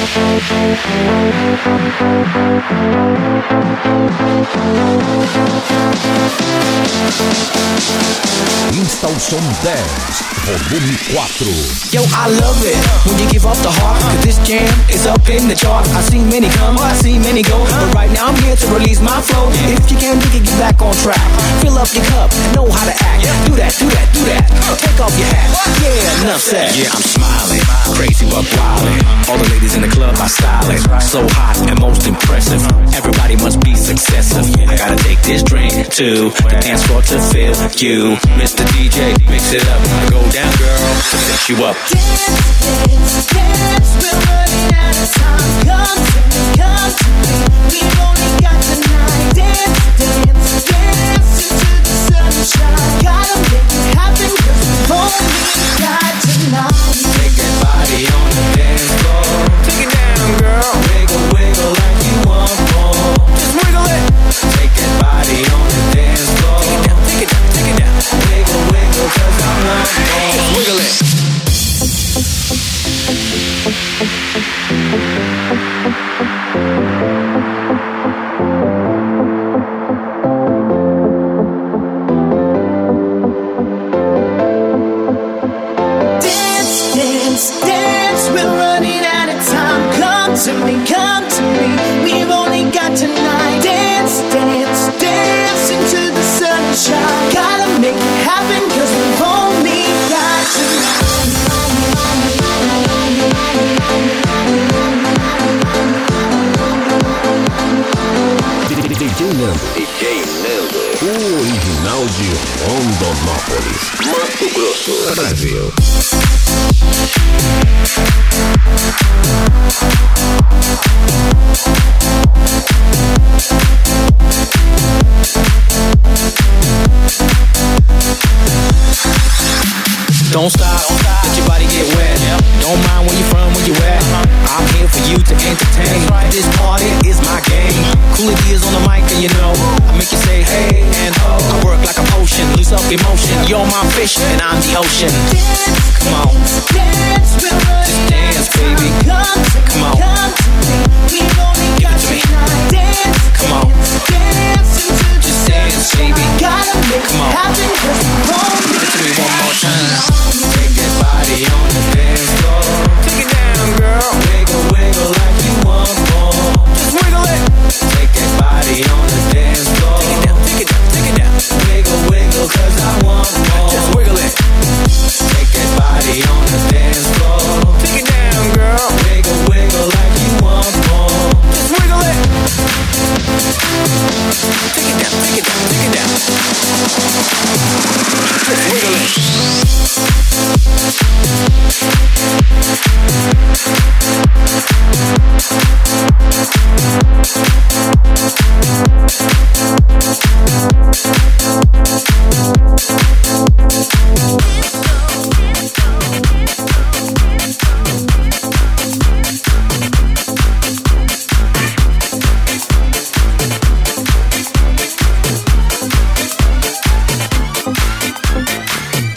Insta o som 10, volume 4. Yo, I love it when you give up the heart, cause this jam is up in the chart. I see many come, I see many go, but right now I'm here to release my flow. If you can't dig it, get back on track. Fill up your cup and know how to act. Do that, do that, do that. Take off your hat. Yeah, enough said. Yeah, I'm smiling, crazy but wildin'. All the ladies in the club are styling, so hot and most impressive. Everybody must be successive. I gotta take this drink to the dance floor to feel you. Mr. DJ, mix it up. Go down, girl, to set you up. Dance, dance, dance. We're running out of time. Come to me, come to me. We've only got tonight. Dance, dance, dance into the sunshine. Gotta make it happen, cause we've only got tonight. Take that body on the dance floor. Take it down, girl. Wiggle, wiggle like you want more. Just wiggle it. Take that body on the dance floor. Take it down, take it down, take it down. Wiggle, wiggle, cause I want more. Just wiggle it. Come to me, we've only got tonight. Dance, dance, dance into the sunshine. Gotta make it happen, cause we've only got tonight. DJ Nando, o original de Rondonópolis, Mato Grosso, Brasil. Don't stop, let your body get wet. Don't mind where you from, where you at. I'm here for you to entertain. This party is my game. Cooler is on the mic and you know I make you say hey and oh. I work like a potion, loose up emotion. You're my fish and I'm the ocean. Come on.